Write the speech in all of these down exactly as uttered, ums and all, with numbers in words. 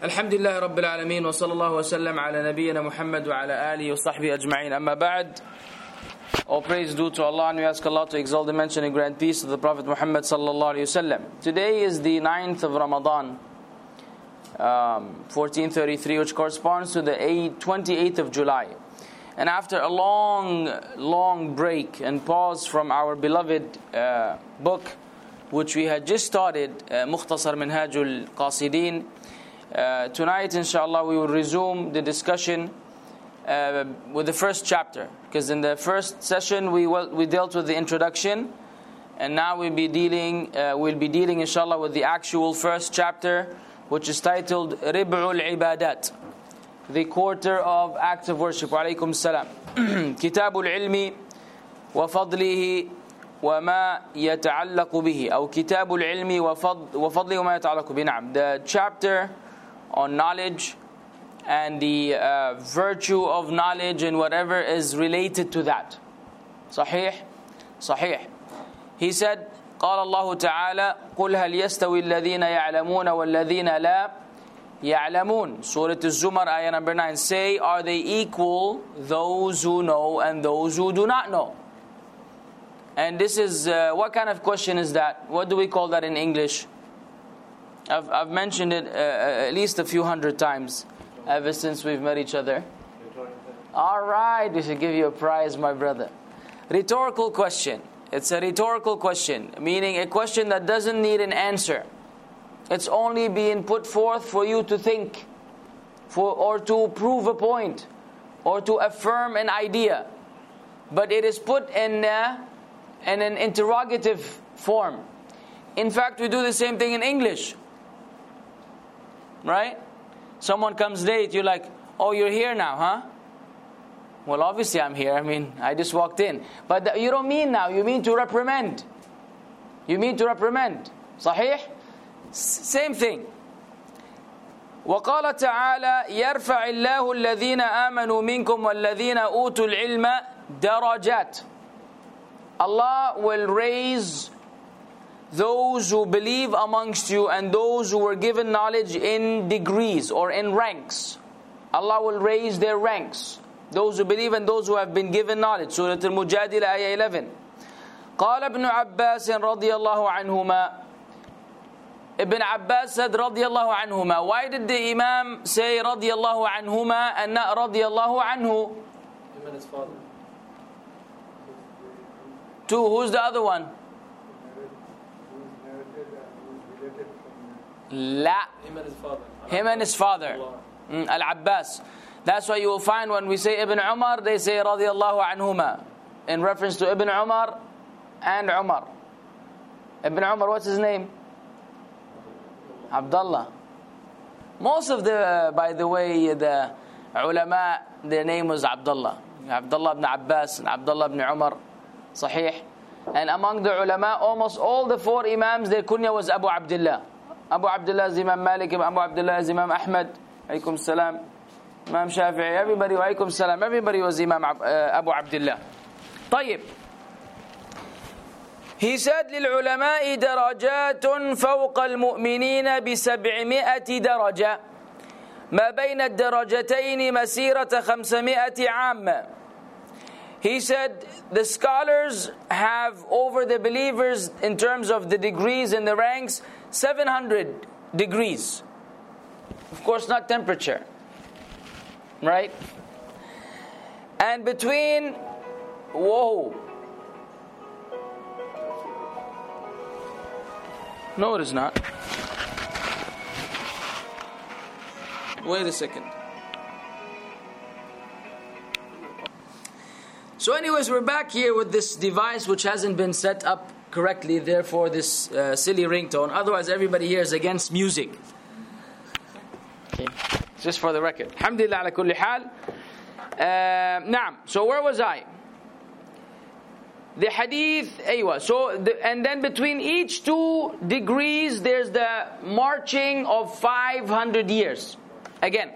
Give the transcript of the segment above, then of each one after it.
Alhamdulillah Rabbil Alameen wa sallallahu wa sallam ala nabiyyina Muhammad wa ala alihi wa sahbihi ajma'in. Amma ba'd. All praise due to Allah, and we ask Allah to exalt the mention and grant peace to the Prophet Muhammad sallallahu alayhi wa sallam. Today is the ninth of Ramadan, um, fourteen thirty-three, which corresponds to the twenty-eighth of July. And after a long, long break and pause from our beloved uh, book, which we had just started, uh, Mukhtasar Minhajul Qasideen, Uh, tonight, inshallah, we will resume the discussion uh, with the first chapter, because in the first session we will, we dealt with the introduction, and now we'll be dealing uh, we'll be dealing, inshallah, with the actual first chapter, which is titled Rib'ul Ibadat, the quarter of acts of worship. Wa alaykum salam. Kitabul Ilmi wa Fadlihi wa ma yata'allaqu bihi, or Kitabul Ilmi wa Fadlihi wa ma yata'allaqu bihi. Naam, the chapter on knowledge and the uh, virtue of knowledge and whatever is related to that. Sahih? Sahih. He said, قال الله تعالى قل هل يستوي الذين يعلمون والذين لا يعلمون. Surah Al-Zumar, ayah number nine. Say, are they equal, those who know and those who do not know? And this is, uh, what kind of question is that? What do we call that in English? I've, I've mentioned it uh, at least a few hundred times ever since we've met each other. Alright, we should give you a prize, my brother. Rhetorical question. It's a rhetorical question, meaning a question that doesn't need an answer. It's only being put forth for you to think, for or to prove a point, or to affirm an idea. But it is put in, uh, in an interrogative form. In fact, we do the same thing in English. Right? Someone comes late, you're like, oh, you're here now, huh? Well, obviously I'm here. I mean, I just walked in. But th- you don't mean now, you mean to reprimand. You mean to reprimand. Sahih? S- same thing. وقال تعالى يرفع الله الذين آمنوا منكم والذين أوتوا العلم درجات. Allah will raise those who believe amongst you and those who were given knowledge in degrees or in ranks. Allah will raise their ranks. Those who believe and those who have been given knowledge. Surah Al-Mujadila, ayah eleven. قال ابن عباس رضي الله عنهما. Ibn Abbas said رضي الله عنهما. Why did the Imam say رضي الله عنهما and not رضي الله عنه? Him and his father. Two, who's the other one? La. Him and his father. Him and his father. Mm, Al-Abbas. That's why you will find when we say Ibn Umar, they say radiyallahu anhuma, in reference to Ibn Umar and Umar. Ibn Umar, what's his name? Abdullah. Most of the, by the way, the ulama, their name was Abdullah. Abdullah ibn Abbas and Abdullah ibn Umar. Sahih. And among the ulama, almost all the four imams, their kunya was Abu Abdullah. Abu Abdullah is Imam Malik, Abu Abdullah is Imam Ahmad, alaykum salam, Imam Shafi'i, everybody, alaykum salam, everybody was Imam uh, Abu Abdullah. طيب. He said, للعلماء درجات فوق المؤمنين بسبعمائة درجة ما بين الدرجتين مسيرة خمسمائة عام. He said, the scholars have over the believers, in terms of the degrees and the ranks, seven hundred degrees. Of course, not temperature. Right? And between, whoa. No, it is not. Wait a second. So anyways, we're back here with this device which hasn't been set up correctly, therefore this uh, silly ringtone. Otherwise, everybody here is against music. Okay. Just for the record. Alhamdulillah ala kulli hal. Naam. So where was I? The hadith, aywa. So, the, and then between each two degrees, there's the marching of five hundred years. Again.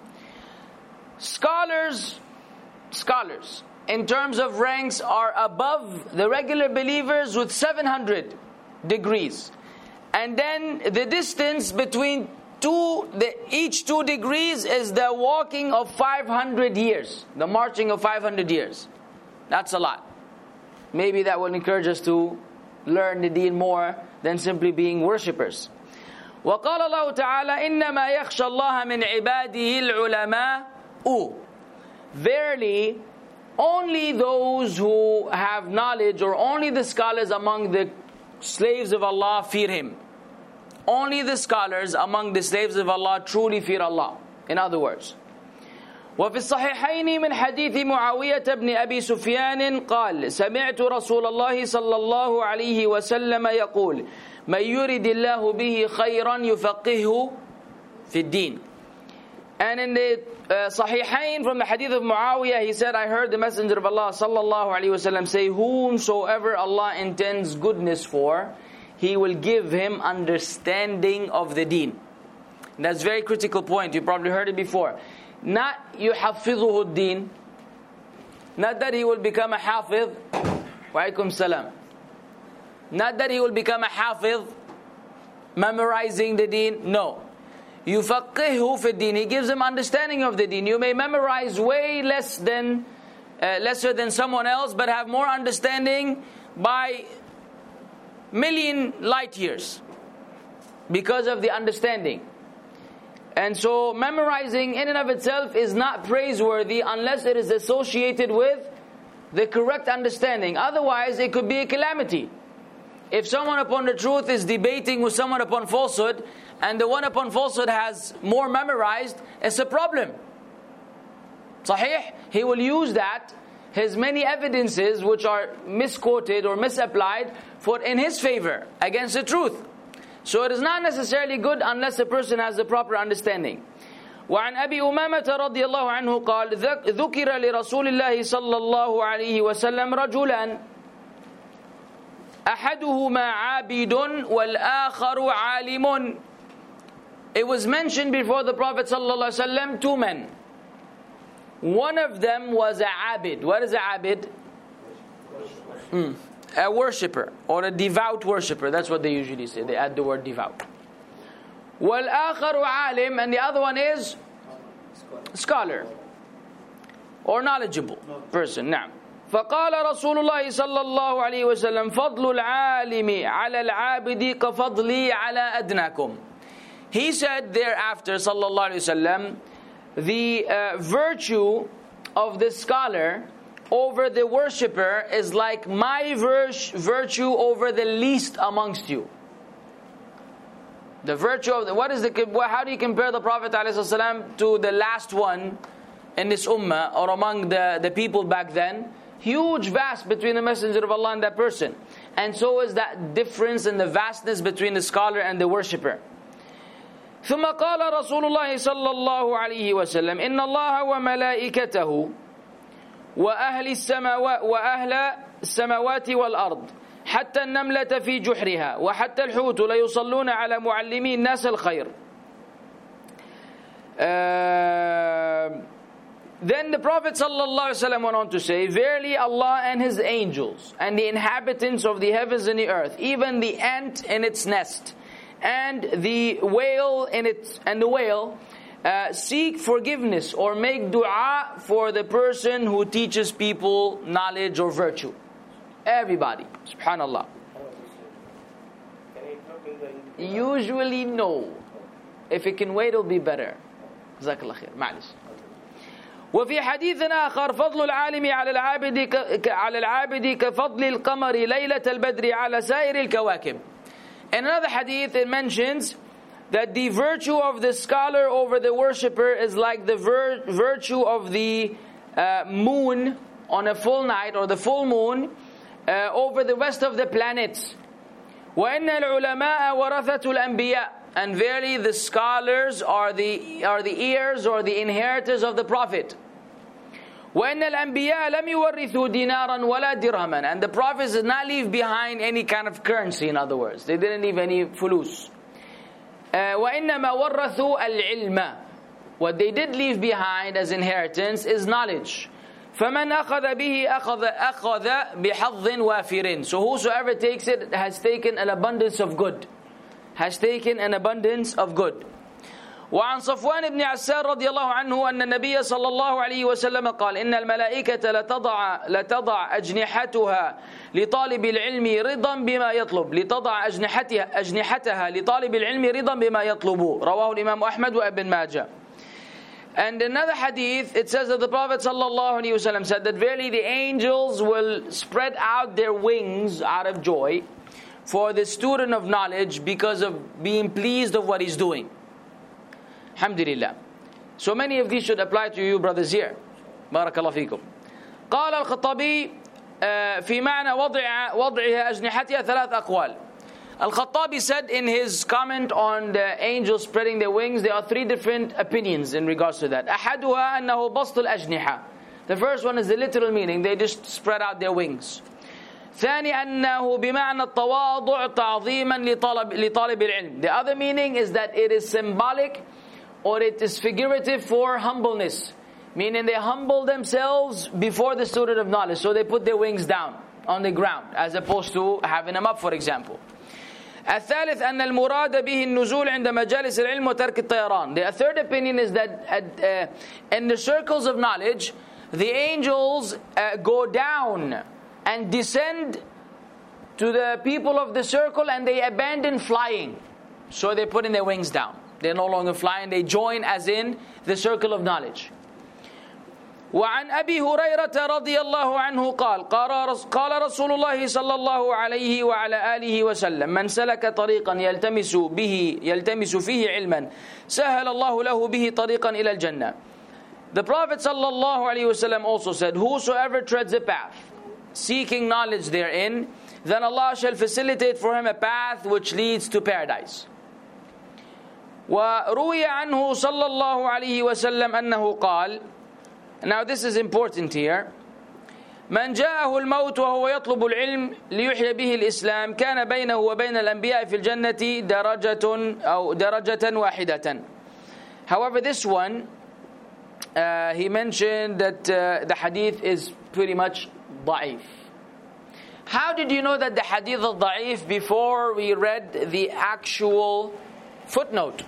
Scholars, scholars, in terms of ranks, are above the regular believers with seven hundred degrees. And then the distance between two, the, each two degrees is the walking of five hundred years. The marching of five hundred years. That's a lot. Maybe that will encourage us to learn the deen more than simply being worshippers. وَقَالَ اللَّهُ تَعَالَى إِنَّمَا يَخْشَى اللَّهَ مِنْ عِبَادِهِ الْعُلَمَاءُ. Verily, only those who have knowledge, or only the scholars among the slaves of Allah fear Him. Only the scholars among the slaves of Allah truly fear Allah. In other words, وفي الصحيحين من حديث معاوية بن أبي سفيان قال سمعت رسول الله صلى الله عليه وسلم يقول من يرد الله به خيرا يفقهه في الدين. And in the uh, Sahihain from the hadith of Muawiyah, he said, I heard the Messenger of Allah sallallahu alaihi wasallam say, whomsoever Allah intends goodness for, He will give him understanding of the deen. And that's a very critical point. You probably heard it before. Not يحفظه الدين. Not that he will become a hafiz. Wa alaikum salam. Not that he will become a hafiz, memorizing the deen. No. يفقهه في الدين. He gives him understanding of the deen. You may memorize way less than, uh, lesser than someone else, but have more understanding by million light years because of the understanding. And so memorizing in and of itself is not praiseworthy unless it is associated with the correct understanding. Otherwise it could be a calamity. If someone upon the truth is debating with someone upon falsehood, and the one upon falsehood has more memorized, it's a problem. Sahih? He will use that, his many evidences which are misquoted or misapplied, for in his favor against the truth. So it is not necessarily good unless a person has the proper understanding. وعن أبي أمامة رضي الله عنه قال ذكر لرسول الله صلى الله عليه وسلم رجلان أحدهما عابد والآخر عالم. It was mentioned before the Prophet صلى الله عليه وسلم two men. One of them was a abid. What is a abid? Mm. A worshipper or a devout worshipper. That's what they usually say. They add the word devout. وَالْآخَرُ عَالِمٌ. And the other one is scholar or knowledgeable person. نعم. فقال رسول الله صلى الله عليه وسلم فضل العالم على العابد كفضلي على أدناكم. He said thereafter صلى الله عليه وسلم, the uh, virtue of the scholar over the worshipper is like my vir- virtue over the least amongst you. The virtue of the, what is the, how do you compare the Prophet ﷺ to the last one in this ummah or among the, the people back then? Huge vast between the Messenger of Allah and that person. And so is that difference in the vastness between the scholar and the worshipper. ثم قال رسول الله صلى الله عليه وسلم إن الله وملائكته وأهل السماوات وأهل السماوات والأرض حتى النملة في جحرها وحتى الحوت ليصلون على معلمي الناس الخير. Uh, then the Prophet ﷺ went on to say, verily Allah and His angels and the inhabitants of the heavens and the earth, even the ant in its nest and the whale in its and the whale uh, seek forgiveness or make dua for the person who teaches people knowledge or virtue. Everybody, subhanallah. Usually no. If it can wait, it'll be better. جزاك الله خير. معلش. وفي حديث آخر فضل العالم على العابد على العابد كفضل القمر ليلة البدر على سائر الكواكب. In another hadith it mentions that the virtue of the scholar over the worshipper is like the vir- virtue of the uh, moon on a full night or the full moon uh, over the rest of the planets. وَإِنَّ الْعُلَمَاءَ وَرَثَةُ الْأَنْبِيَاءِ. And verily the scholars are the are the heirs or the inheritors of the Prophet. وَإِنَّ الْأَنْبِيَاءَ لَمْ يُوَرِّثُوا دِينَارًا وَلَا دِرْهَمًا. And the prophets did not leave behind any kind of currency, in other words. They didn't leave any fulus. Uh, وَإِنَّمَا وَرَّثُوا الْعِلْمَ. What they did leave behind as inheritance is knowledge. فَمَنْ أَخَذَ بِهِ أَخَذَ أَخَذَ بِحَظٍ وَافِرٍ. So whosoever takes it has taken an abundance of good. Has taken an abundance of good. وعن صفوان بن عسار رضي الله عنه أن النبي صلى الله عليه وسلم قال إن الملائكة لتضع, لتضع أجنحتها لطالب العلم رضا بما يطلب لتضع أجنحتها, أجنحتها لطالب العلم رضا بما يطلب. رواه الإمام أحمد وابن ماجه. And another hadith, it says that the Prophet sallallahu alaihi wasallam said that verily the angels will spread out their wings out of joy for the student of knowledge because of being pleased of what he's doing. Alhamdulillah. So many of these should apply to you brothers here. Barakallahu fikum. قال الخطابي في معنى وضع وضعها أجنحتها ثلاث أقوال. Al-Khattabi said in his comment on the angels spreading their wings, there are three different opinions in regards to that. أحدها أنه بسط الأجنحة. The first one is the literal meaning, they just spread out their wings. ثاني أنه بمعنى التواضع تعظيما لطالب لطالب العلم. The other meaning is that it is symbolic or it is figurative for humbleness, meaning they humble themselves before the student of knowledge, so they put their wings down on the ground as opposed to having them up, for example. الثالث أن المراد به النزول عند مجالس العلم وترك الطيران. The third opinion is that at, uh, in the circles of knowledge, the angels uh, go down and descend to the people of the circle and they abandon flying. So they're putting their wings down. They're no longer flying, they join as in the circle of knowledge. وعن أبي هريرة رضي الله عنه قال قال رسول الله صلى الله عليه وعلى آله وسلم من سلك طريقا يلتمس به يلتمس فيه علما سهل الله له به طريقا إلى الجنة. The Prophet صلى الله عليه وسلم also said, whosoever treads a path seeking knowledge therein, then Allah shall facilitate for him a path which leads to paradise. وروي عنه صلى الله عليه وسلم أنه قال. Now this is important here. من جاءه الموت وهو يطلب العلم ليحيي به الإسلام كان بينه وبين الأنبياء في الجنة درجة أو درجة واحدة. However, this one uh, he mentioned that uh, the hadith is pretty much ضعيف. How did you know that the hadith is ضعيف before we read the actual footnote?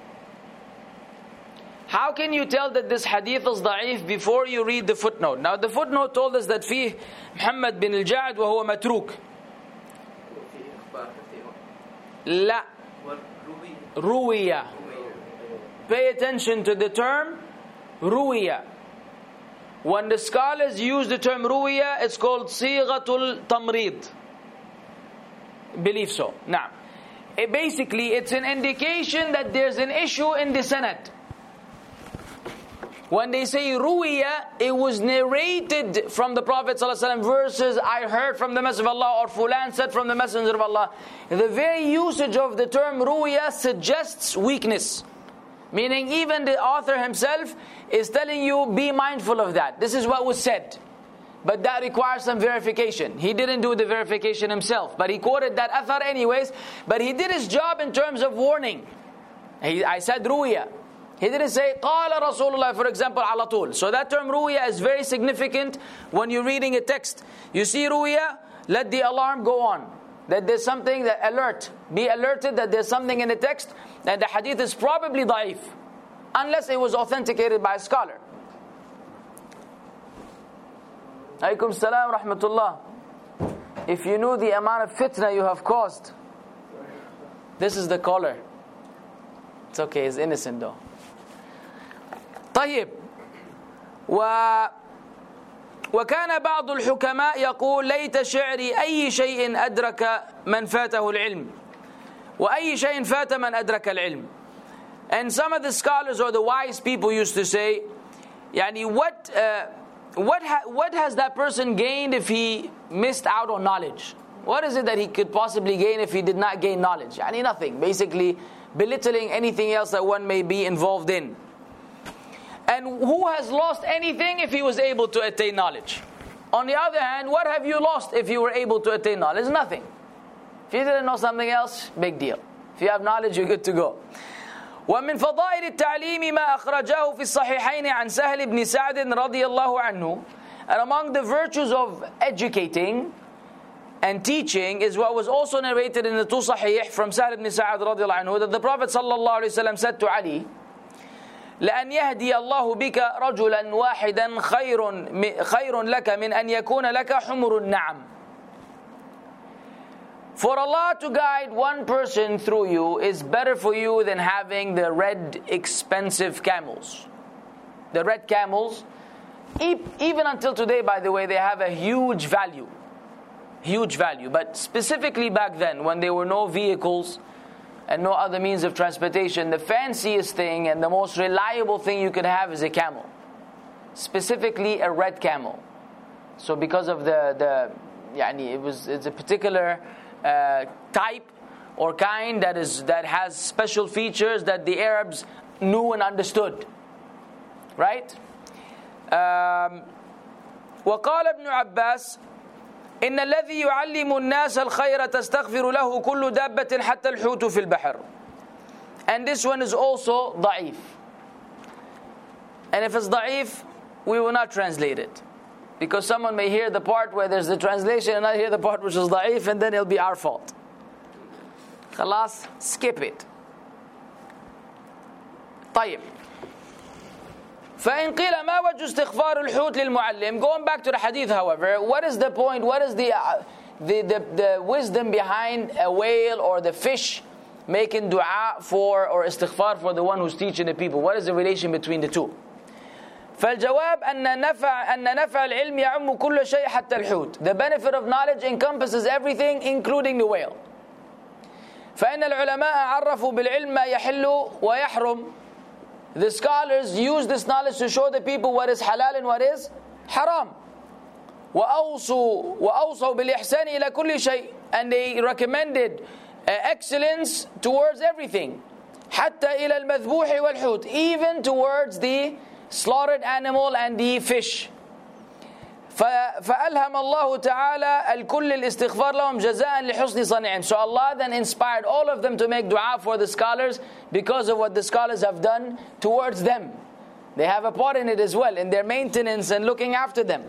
How can you tell that this hadith is da'if before you read the footnote? Now the footnote told us that فيه محمد بن الجعد وهو متروك. لا. روية. Pay attention to the term روية. When the scholars use the term روية, it's called صيغة التمريض. Believe so. Now, it basically it's an indication that there's an issue in the sanad. When they say ruwiya, it was narrated from the Prophet ﷺ versus I heard from the Messenger of Allah or Fulan said from the Messenger of Allah. The very usage of the term ruwiya suggests weakness. Meaning even the author himself is telling you, be mindful of that. This is what was said. But that requires some verification. He didn't do the verification himself, but he quoted that athar anyways. But he did his job in terms of warning. He, I said ruwiya. He didn't say قال Rasulullah, for example, على طول. So that term ruwiya is very significant when you're reading a text. You see ruwiya, let the alarm go on. That there's something, that alert. Be alerted that there's something in the text, and the hadith is probably da'if. Unless it was authenticated by a scholar. Alaykum salam rahmatullah. If you knew the amount of fitna you have caused. This is the caller. It's okay, he's innocent though. طيب و وكان بعض الحكماء يقول ليت شعري أي شيء أدرك من فاته العلم وأي شيء فات من أدرك العلم. And some of the scholars or the wise people used to say, يعني what uh, what ha- what has that person gained if he missed out on knowledge? What is it that he could possibly gain if he did not gain knowledge? يعني nothing. Basically belittling anything else that one may be involved in. And who has lost anything if he was able to attain knowledge? On the other hand, what have you lost if you were able to attain knowledge? Nothing. If you didn't know something else, big deal. If you have knowledge, you're good to go. ومن فضائل التعليم ما أخرجاه في الصحيحين عن سهل بن سعد رضي الله عنه. And among the virtues of educating and teaching is what was also narrated in the two Sahih from Sahl ibn Sa'ad radiallahu anhu, that the Prophet sallallahu alaihi wasallam said to Ali, لأن يهدي الله بك رجلا واحدا خير خير لك من أن يكون لك حمر النعم. For Allah to guide one person through you is better for you than having the red expensive camels. The red camels, even until today, by the way, they have a huge value. Huge value. But specifically back then, when there were no vehicles and no other means of transportation, the fanciest thing and the most reliable thing you could have is a camel. Specifically a red camel. So because of the, the yani it was it's a particular uh, type or kind that is that has special features that the Arabs knew and understood. Right? Um, وقال ابن عباس إن الذي يعلم الناس الخير تستغفر له كل دابة حتى الحوت في البحر. And this one is also ضعيف. And if it's ضعيف, we will not translate it. Because someone may hear the part where there's the translation and not hear the part which is ضعيف, and then it'll be our fault. خلاص, skip it. طيب. فإن قيل ما وجه استغفار الحوت للمعلم. Going back to the hadith, however, what is the point, what is the, uh, the, the, the wisdom behind a whale or the fish making dua for or istighfar for the one who's teaching the people? What is the relation between the two? فالجواب أن نفع أن نفع العلم يعم كل شيء حتى الحوت. The benefit of knowledge encompasses everything, including the whale. فإن العلماء عرفوا بالعلم ما يحل ويحرم. The scholars use this knowledge to show the people what is halal and what is haram. وأوصوا وأوصوا بالإحسان إلى كل شيء. And they recommended uh, excellence towards everything. حتى إلى المذبوح والحوت. Even towards the slaughtered animal and the fish. فألهم الله تعالى الكل الاستغفار لهم جزاء لحسن صنعهم. So Allah then inspired all of them to make dua for the scholars because of what the scholars have done towards them. They have a part in it as well, in their maintenance and looking after them.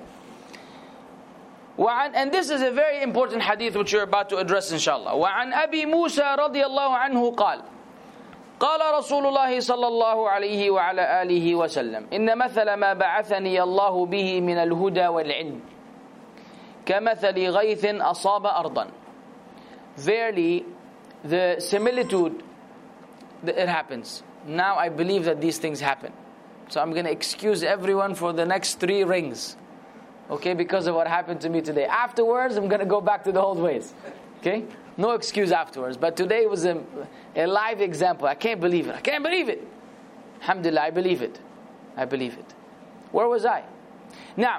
وعن, and this is a very important hadith which you're about to address inshallah. وعن أبي موسى رضي الله عنه قال قال رسول الله صلى الله عليه وعلى آله وسلم إن مثل ما بعثني الله به من الهدى والعلم كمثل غيث أصاب أرضا. Verily, the similitude, it happens. Now I believe that these things happen. So I'm going to excuse everyone for the next three rings. Okay, because of what happened to me today. Afterwards, I'm going to go back to the old ways. Okay? No excuse afterwards. But today was a, a live example. I can't believe it. I can't believe it. Alhamdulillah, I believe it. I believe it. Where was I? Now,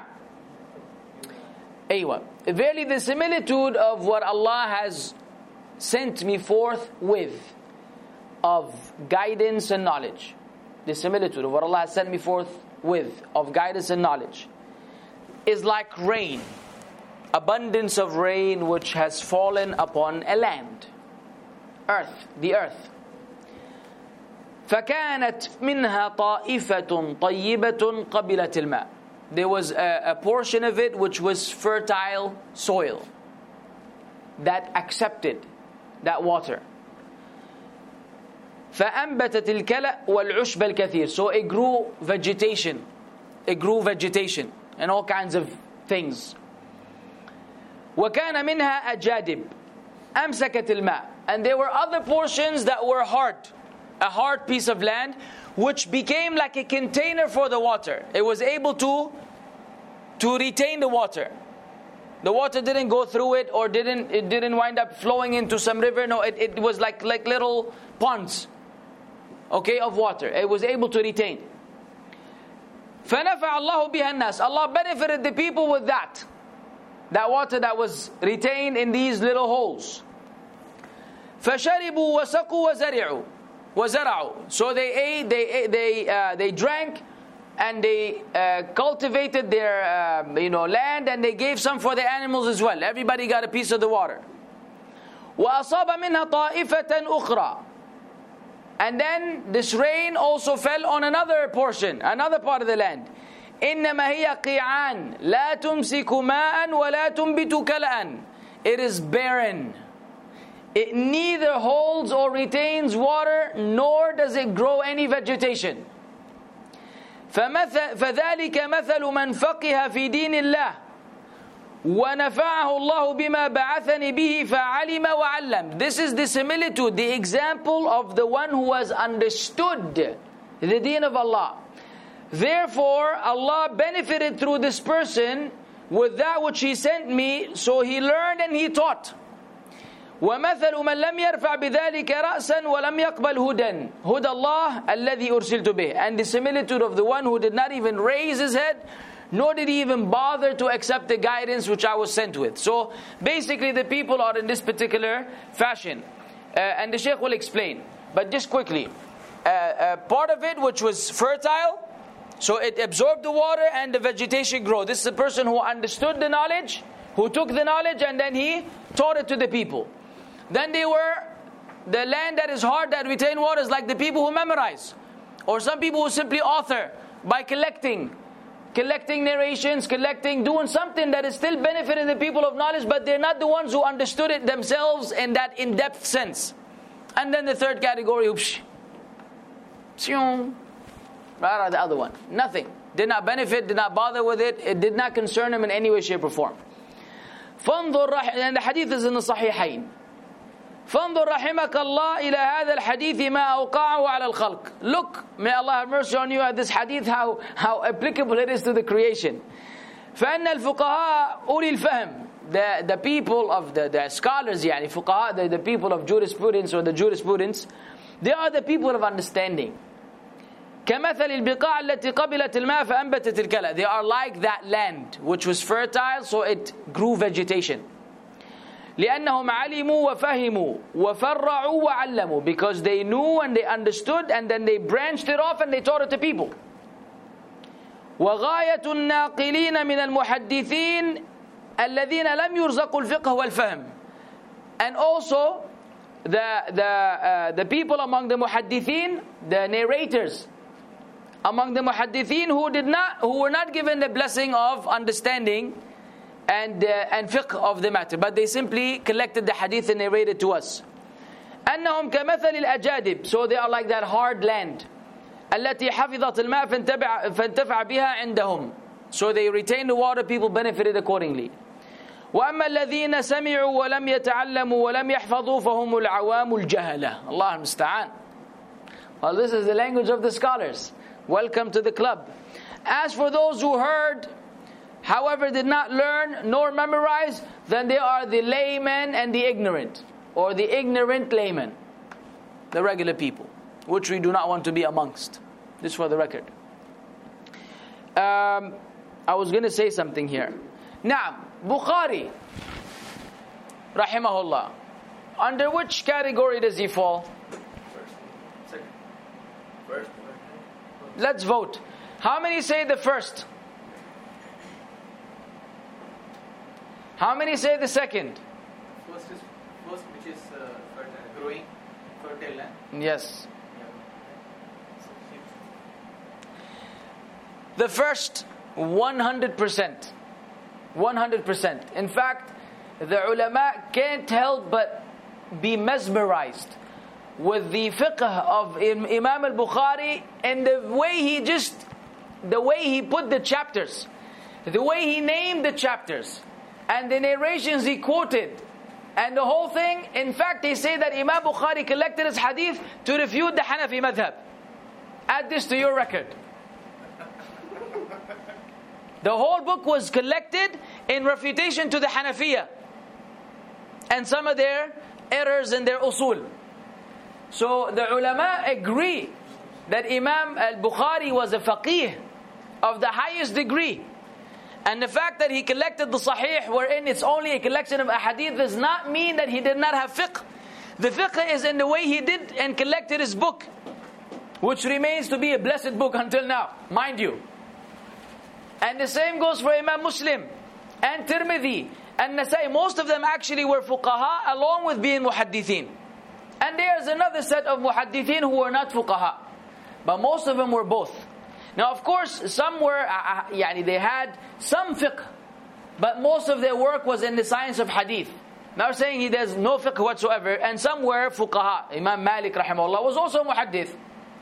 Aywa. Verily the similitude of what Allah has sent me forth with of guidance and knowledge. The similitude of what Allah has sent me forth with of guidance and knowledge is like rain. Abundance of rain which has fallen upon a land, earth, the earth. فكانت منها طائفة طيبة قبلت الماء. There was a, a portion of it which was fertile soil that accepted that water. فأنبتت الكلأ والعشب الكثير. So it grew vegetation, it grew vegetation and all kinds of things. وَكَانَ مِنْهَا أَجَادِبْ أَمْسَكَتِ الْمَاءِ. And there were other portions that were hard, a hard piece of land, which became like a container for the water. It was able to, to retain the water. The water didn't go through it or didn't it didn't wind up flowing into some river. No, it, it was like, like little ponds, okay, of water. It was able to retain. فَنَفَعَ اللَّهُ بِهَا النَّاسِ. Allah benefited the people with that. That water that was retained in these little holes. فَشَرِبُوا وَسَقُوا وَزَرِعُوا وَزَرَعُوا. So they ate, they ate, they uh, they drank, and they uh, cultivated their uh, you know land, and they gave some for the animals as well. Everybody got a piece of the water. وَأَصَابَ مِنْهَا طَائِفَةً أُخْرَى. And then this rain also fell on another portion, another part of the land. إنما هي قيعان لا تمسك ماء ولا تنبت كلأ. It is barren. It neither holds or retains water, nor does it grow any vegetation. فمثل فذلك مثل من فقه في دين الله وَنَفَعَهُ اللَّهُ بِمَا بَعَثَنِي بِهِ فَعَلِمَ وَعَلَّمَ. This is the similitude, the example of the one who has understood the deen of Allah. Therefore, Allah benefited through this person with that which He sent me, so he learned and he taught. وَمَثَلُ مَنْ لَمْ يَرْفَعْ بِذَلِكَ رَأْسًا وَلَمْ يَقْبَلْ هُدًى هُدَى اللَّهِ الَّذِي أُرْسِلْتُ بِهِ. And the similitude of the one who did not even raise his head, nor did he even bother to accept the guidance which I was sent with. So basically the people are in this particular fashion. Uh, and the Shaykh will explain. But just quickly, uh, uh, part of it which was fertile, so it absorbed the water and the vegetation grew. This is a person who understood the knowledge, who took the knowledge and then he taught it to the people. Then they were the land that is hard, that retain waters, like the people who memorize. Or some people who simply author by collecting. Collecting narrations, collecting, doing something that is still benefiting the people of knowledge, but they're not the ones who understood it themselves in that in-depth sense. And then the third category, oops, the other one, nothing. Did not benefit, did not bother with it, it did not concern him in any way, shape or form. فانظر, and the hadith is in the Sahihain. فانظر رحمك الله إلى هذا الحديث ما أوقعه على الخلق. Look, may Allah have mercy on you at this hadith, how, how applicable it is to the creation. فإن الفقهاء أولي الفهم. The, the people of the, the scholars, يعني فقهاء, the, the people of jurisprudence or the jurisprudence, they are the people of understanding. كمثل البقاع التي قبلت الماء فأنبتت الكلى. They are like that land which was fertile, so it grew vegetation. لأنهم علموا وفهموا وفرعوا وعلموا. Because they knew and they understood and then they branched it off and they taught it to people. وغاية الناقلين من المحدثين الذين لم يرزقوا الفقه والفهم. And also the the uh, the people among the muhaddithin, the narrators among the muhaddithin who did not who were not given the blessing of understanding and uh, and fiqh of the matter, but they simply collected the hadith and narrated to us. أنهم كمثل الأجادب. So they are like that hard land. التي حفظت الماء فانتفع فانتفع بها عندهم. So they retained the water, people benefited accordingly. وأما الذين سمعوا ولم يتعلموا ولم يحفظوا فهم العوام الجهلة. Allah المستعان. Well, this is the language of the scholars. Welcome to the club. As for those who heard, however did not learn nor memorize, then they are the laymen and the ignorant, or the ignorant laymen, the regular people, which we do not want to be amongst. This for the record. Um, I was going to say something here. Now, Bukhari, rahimahullah, under which category does he fall? First. Second. First. Let's vote. How many say the first? How many say the second? First is first, which is uh, fertile, growing, fertile land. Yes. Yeah. The first, one hundred percent. one hundred percent. In fact, the ulama can't help but be mesmerized with the fiqh of Imam al-Bukhari and the way he just, the way he put the chapters, the way he named the chapters, and the narrations he quoted, and the whole thing. In fact, they say that Imam Bukhari collected his hadith to refute the Hanafi madhab. Add this to your record. The whole book was collected in refutation to the Hanafiya and some of their errors in their usul. So the ulama agree that Imam al-Bukhari was a faqih of the highest degree. And the fact that he collected the Sahih, wherein it's only a collection of ahadith, does not mean that he did not have fiqh. The fiqh is in the way he did and collected his book, which remains to be a blessed book until now, mind you. And the same goes for Imam Muslim and Tirmidhi and Nasai. Most of them actually were fuqaha along with being muhaddithin. And there's another set of muhaddithin who were not fuqaha, but most of them were both. Now of course some were, uh, yani they had some fiqh, but most of their work was in the science of hadith. Now saying he does no fiqh whatsoever. And some were fuqaha. Imam Malik rahimahullah was also muhaddith.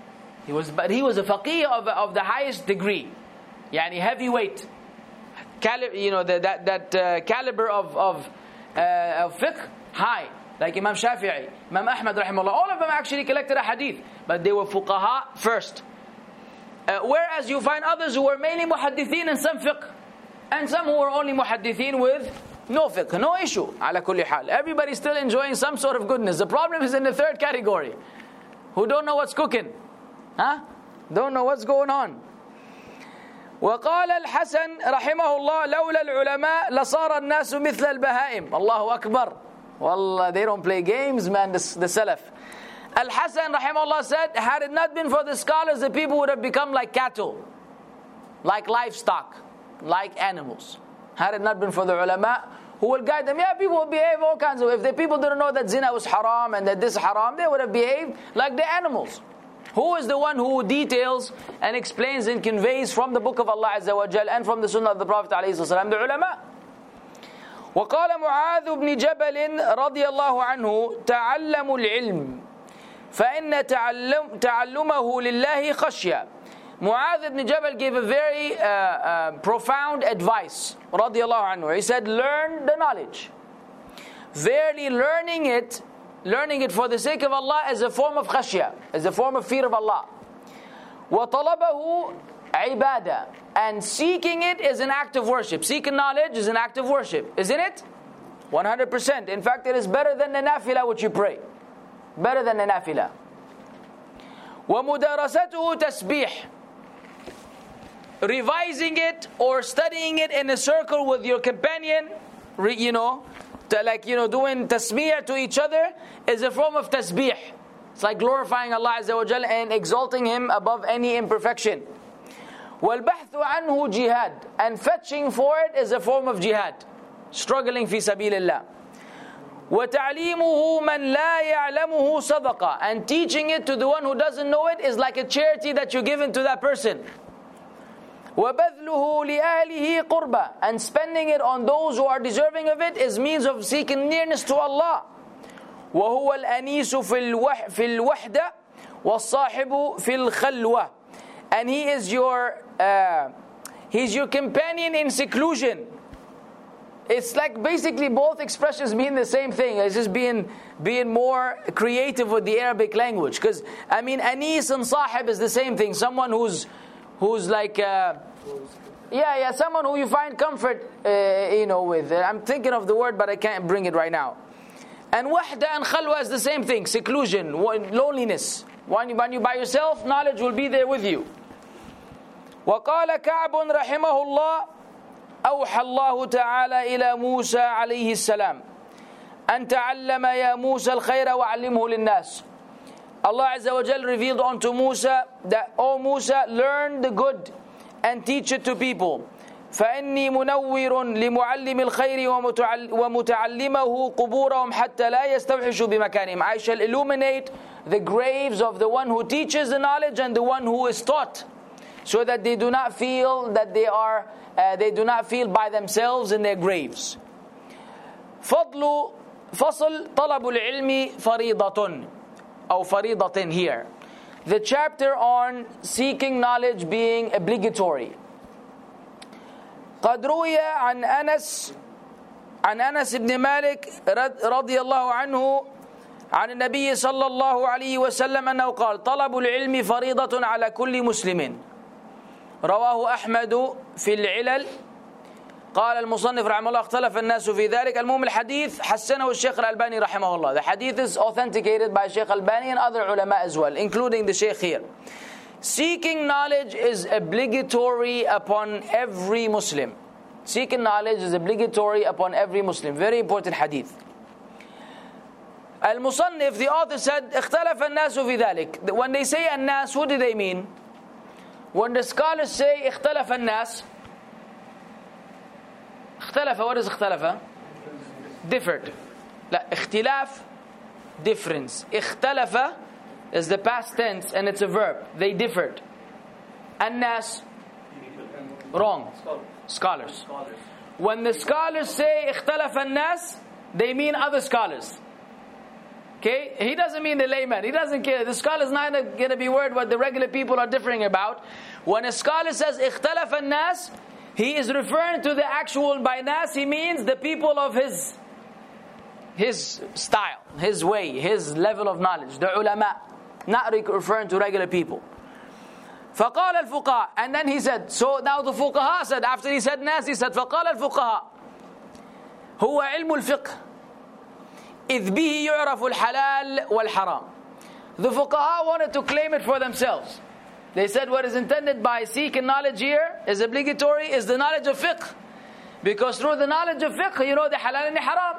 He was, but he was a faqih of, of the highest degree. Yani heavyweight. Cali- you know, the, that, that uh, caliber of, of, uh, of fiqh, high. Like Imam Shafi'i, Imam Ahmad rahimahullah. All of them actually collected a hadith. But they were fuqaha first. Uh, whereas you find others who were mainly muhaddithin and some fiqh. And some who were only muhaddithin with no fiqh. No issue. Ala kulli hal. Everybody's still enjoying some sort of goodness. The problem is in the third category. Who don't know what's cooking. Huh? Don't know what's going on. وقال الحسن رحمه الله لولا العلماء لصار الناس مثل البهائم. الله أكبر. Wallah, they don't play games, man, the, the Salaf. Al-Hasan rahimahullah said, had it not been for the scholars, the people would have become like cattle, like livestock, like animals. Had it not been for the ulama who will guide them. Yeah, people will behave all kinds of. If the people didn't know that zina was haram and that this haram, they would have behaved like the animals. Who is the one who details and explains and conveys from the book of Allah Azza wa Jal and from the sunnah of the Prophet alayhi wasallam? The ulama. وقال معاذ بن جبل رضي الله عنه تعلموا العلم فإن تعلم تعلمه لله خشية. Mu'adh ibn Jabal gave a very uh, uh, profound advice رضي الله عنه. He said, learn the knowledge. Verily learning it, learning it for the sake of Allah is a form of khashya, is a form of fear of Allah. وطلبه عبادة. And seeking it is an act of worship. Seeking knowledge is an act of worship. Isn't it? one hundred percent. In fact, it is better than the nafila which you pray. Better than the nafila. وَمُدَارَسَتُهُ تَسْبِيحٌ. Revising it or studying it in a circle with your companion, you know, to like, you know, doing tasbih to each other is a form of tasbih. It's like glorifying Allah Azza wa Jalla and exalting Him above any imperfection. وَالْبَحْثُ عَنْهُ jihad. And fetching for it is a form of jihad. Struggling fi sabilillah. وَتَعْلِيمُهُ مَنْ لَا يَعْلَمُهُ صَدَقَةً. And teaching it to the one who doesn't know it is like a charity that you're giving to that person. وَبَذْلُهُ لِأَهْلِهِ قُرْبًا. And spending it on those who are deserving of it is means of seeking nearness to Allah. وَهُوَ الْأَنِيسُ فِي الْوَحْدَةِ وَالصَّاحِبُ فِي الْخَلْوَةِ. And he is your uh, he's your companion in seclusion. It's like basically both expressions mean the same thing. It's just being being more creative with the Arabic language. Because I mean, anis and sahib is the same thing. Someone who's who's like uh, yeah, yeah, someone who you find comfort, uh, you know, with. I'm thinking of the word, but I can't bring it right now. And wahda and khalwa is the same thing. Seclusion, loneliness. When you, when you by yourself, knowledge will be there with you. وقال كعب رحمه الله أوحى الله تعالى إلى موسى عليه السلام أن تعلم يا موسى الخير وعلمه للناس. Allah Azza wa Jal revealed unto Musa that, O Musa, learn the good and teach it to people. فإني منور لمعلم الخير ومتعلمه قبورهم حتى لا يستوحشوا بمكانهم. I shall illuminate the graves of the one who teaches the knowledge and the one who is taught, so that they do not feel that they are, uh, they do not feel by themselves in their graves. فضل فصل طلب العلم فريضة أو فريضة here. The chapter on seeking knowledge being obligatory. قد روي عن أنس عن أنس بن مالك رضي الله عنه عن النبي صلى الله عليه وسلم أنه قال طلب العلم فريضة على كل مسلم. رواه أحمد في العلل. قال المصنف رحمه الله اختلف الناس في ذلك. المهم الحديث حسنه الشيخ الألباني رحمه الله. The hadith is authenticated by Sheikh Albani and other ulama as well, including the Sheikh here. Seeking knowledge is obligatory upon every Muslim. Seeking knowledge is obligatory upon every Muslim. Very important hadith. Al-Musannif, the author said, اختلف الناس في ذلك. When they say الناس, who do they mean? When the scholars say اختلف الناس, اختلف, what is اختلف? Differed. لا, اختلاف, difference. اختلف is the past tense and it's a verb. They differed. الناس, wrong. Scholars. When the scholars say اختلف الناس, they mean other scholars. Okay, he doesn't mean the layman. He doesn't care. The scholar is not going to be worried what the regular people are differing about. When a scholar says اختلف الناس, he is referring to the actual, by nas he means the people of his his style, his way, his level of knowledge, the ulama, not referring to regular people. فقال الفقهاء, and then he said, so now the fuqaha said, after he said nas, he said فقال الفقهاء هو علم الفقه إذ به يعرف الحلال والحرام. The fuqaha wanted to claim it for themselves. They said what is intended by seeking knowledge here is obligatory, is the knowledge of fiqh. Because through the knowledge of fiqh, you know the halal and the haram.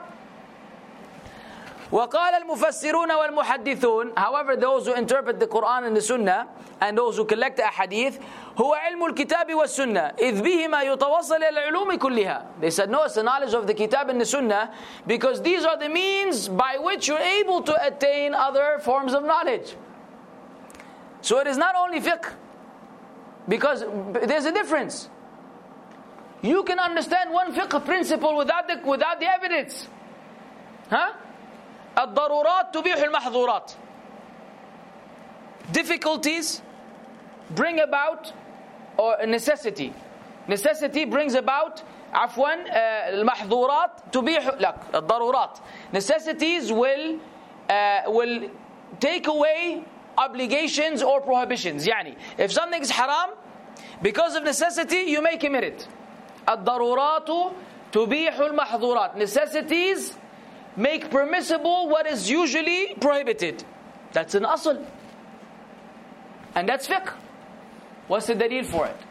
وقال المفسرون والمحدثون, however those who interpret the Quran and the Sunnah and those who collect the ahadith, هو علم الكتاب والسنة إذ بهما يتوصل إلى العلوم كلها. They said no, it's the knowledge of the kitab and the Sunnah because these are the means by which you're able to attain other forms of knowledge. So it is not only fiqh, because there's a difference. You can understand one fiqh principle without the, without the evidence. Huh? الضرورات تبيح المحظورات. Difficulties bring about, or necessity. Necessity brings about, عفوا, المحظورات تبيح لك الضرورات. Necessities will uh, will take away obligations or prohibitions. يعني, if something is haram, because of necessity, you may commit it. الضرورات تبيح المحظورات. Necessities make permissible what is usually prohibited. That's an asl. And that's fiqh. What's the dalil for it?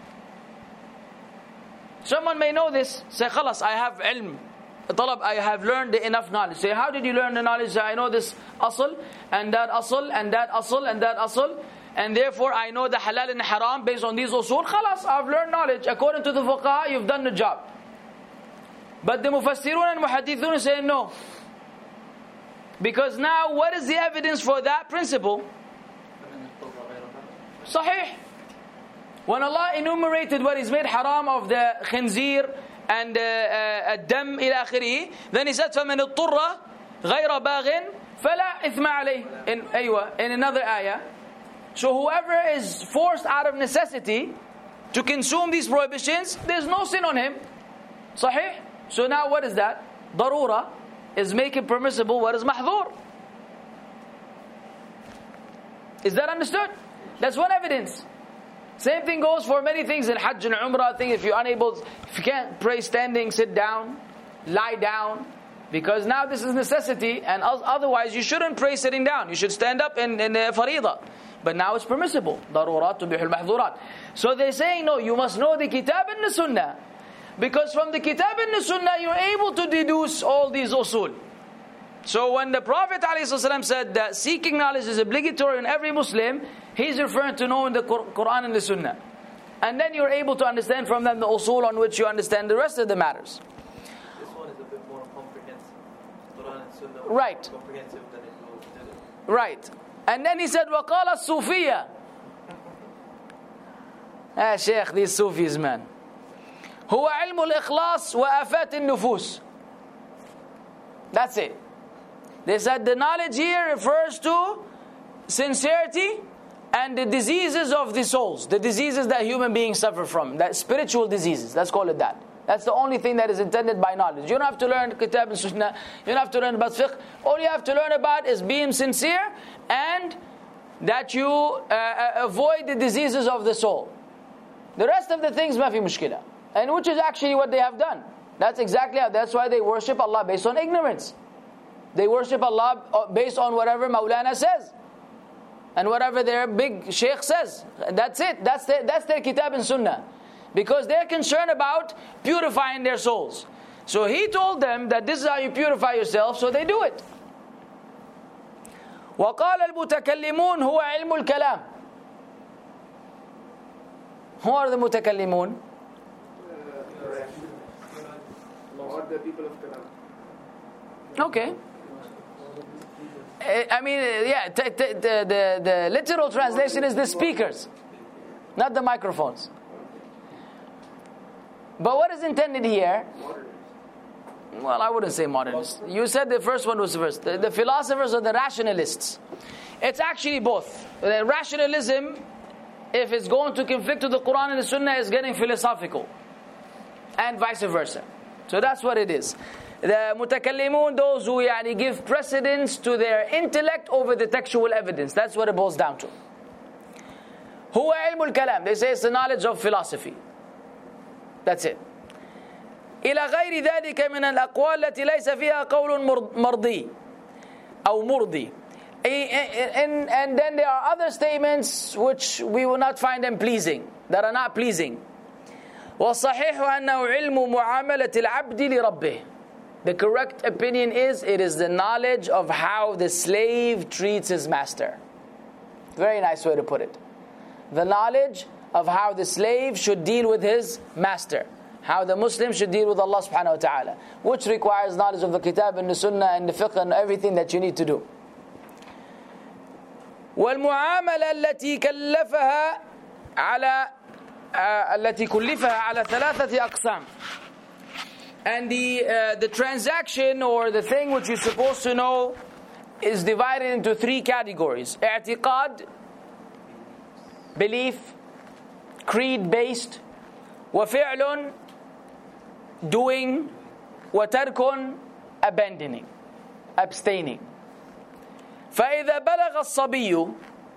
Someone may know this, say, khalas, I have ilm. Talab, I have learned enough knowledge. Say, how did you learn the knowledge? Say, I know this asl, and that asl, and that asl, and that asl, and therefore I know the halal and the haram based on these usul. Khalas, I've learned knowledge. According to the fuqaha, you've done the job. But the mufassirun and muhadithun say no. Because now, what is the evidence for that principle? Sahih. When Allah enumerated what is made haram of the khinzir and الدم إلى آخره, then He said فَمَنِ اضْطُرَّ غَيْرَ بَاغٍ فَلَا إِثْمَ عَلَيْهِ. In aywa, in another ayah. So whoever is forced out of necessity to consume these prohibitions, there's no sin on him. Sahih. So now what is that? Darura is making permissible what is mahdhur. Is that understood? That's one evidence. Same thing goes for many things in Hajj and Umrah. Thing, if you're unable, if you can't pray standing, sit down, lie down, because now this is necessity, and otherwise you shouldn't pray sitting down. You should stand up in, in uh, faridah. But now it's permissible. Darurat tubihul mahdhurat. So they're saying no, you must know the kitab and the sunnah, because from the kitab and the sunnah you're able to deduce all these usul. So when the Prophet ﷺ said that seeking knowledge is obligatory on every Muslim, he's referring to knowing the Quran and the Sunnah. And then you're able to understand from them the usul on which you understand the rest of the matters. This one is a bit more comprehensive. Quran and Sunnah right. More comprehensive than it was. Right. And then he said, وَقَالَ الصُّوفِيَّةِ. Ah, Shaykh, these Sufis, man. هُوَ عِلْمُ الْإِخْلَاصِ وَآفَاتِ النُّفُوسِ. That's it. They said the knowledge here refers to sincerity and the diseases of the souls, the diseases that human beings suffer from, that spiritual diseases, let's call it that. That's the only thing that is intended by knowledge. You don't have to learn kitab and sunnah, you don't have to learn about fiqh. All you have to learn about is being sincere and that you uh, avoid the diseases of the soul. The rest of the things, ma fi mushkila. And which is actually what they have done. That's exactly how, that's why they worship Allah based on ignorance. They worship Allah based on whatever Maulana says and whatever their big sheikh says. That's it. That's their, that's their kitab and sunnah. Because they're concerned about purifying their souls. So he told them that this is how you purify yourself, so they do it. وَقَالَ الْمُتَكَلِّمُونَ هُوَ عِلْمُ الْكَلَامِ. Who are the mutakallimun? Or the people of Kalam. Okay. I mean, yeah, t- t- the, the, the literal translation is the speakers, not the microphones. But what is intended here? well, I wouldn't say modernists. You said the first one was the first. The, the philosophers or the rationalists. It's actually both. The rationalism, if it's going to conflict with the Quran and the Sunnah, is getting philosophical. And vice versa. So that's what it is. The mutakallimun, those who yani, give precedence to their intellect over the textual evidence. That's what it boils down to. Huwa ilmul kalam. They say it's the knowledge of philosophy. That's it. إلى غير ذلك من الأقوال التي ليس فيها قول مرضي أو مرضي. And, and then there are other statements which we will not find them pleasing, that are not pleasing. والصحيح أنه علم معاملة العبد لربه. The correct opinion is, it is the knowledge of how the slave treats his master. Very nice way to put it. The knowledge of how the slave should deal with his master. How the Muslim should deal with Allah subhanahu wa ta'ala. Which requires knowledge of the kitab and the sunnah and the fiqh and everything that you need to do. والمعاملة التي كلفها على التي كلفها على ثلاثة أقسام. And the uh, the transaction or the thing which you're supposed to know is divided into three categories. اعتقاد, belief, creed based, وفعل, doing, وترك, abandoning, abstaining. فإذا بلغ الصبي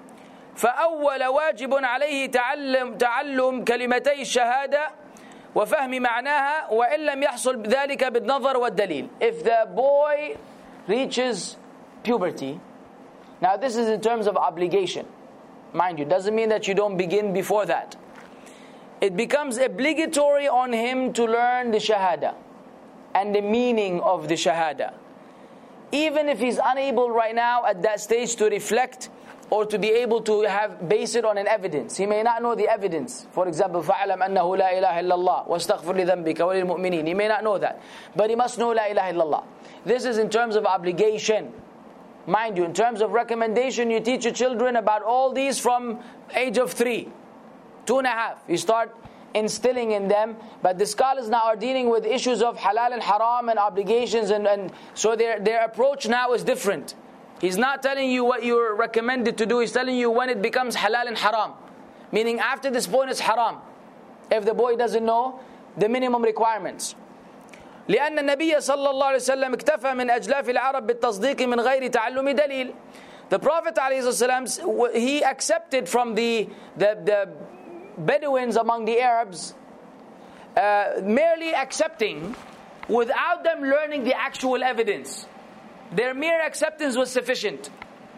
فأول واجب عليه تعلم تعلم كلمتي الشهادة وفهم معناها وإن لم يحصل ذلك بالنظر والدليل. If the boy reaches puberty, now this is in terms of obligation, mind you, doesn't mean that you don't begin before that. It becomes obligatory on him to learn the shahada and the meaning of the shahada, even if he's unable right now at that stage to reflect or to be able to have base it on an evidence. He may not know the evidence. For example, فَعْلَمْ أَنَّهُ لَا إِلَهَ إِلَّا اللَّهِ وَاسْتَغْفِرْ لِذَنْبِكَ وَلِلْمُؤْمِنِينَ. He may not know that, but he must know La ilaha illallah. This is in terms of obligation. Mind you, in terms of recommendation, you teach your children about all these from age of three, two and a half. You start instilling in them, but the scholars now are dealing with issues of halal and haram and obligations, and, and so their, their approach now is different. He's not telling you what you're recommended to do, he's telling you when it becomes halal and haram. Meaning after this point it's haram, if the boy doesn't know the minimum requirements. لأن النبي صلى الله عليه وسلم اكتفى من أجلاف العرب بالتصديق من غير تعلم دليل. The Prophet ﷺ, he accepted from the, the, the Bedouins among the Arabs, uh, merely accepting without them learning the actual evidence. Their mere acceptance was sufficient.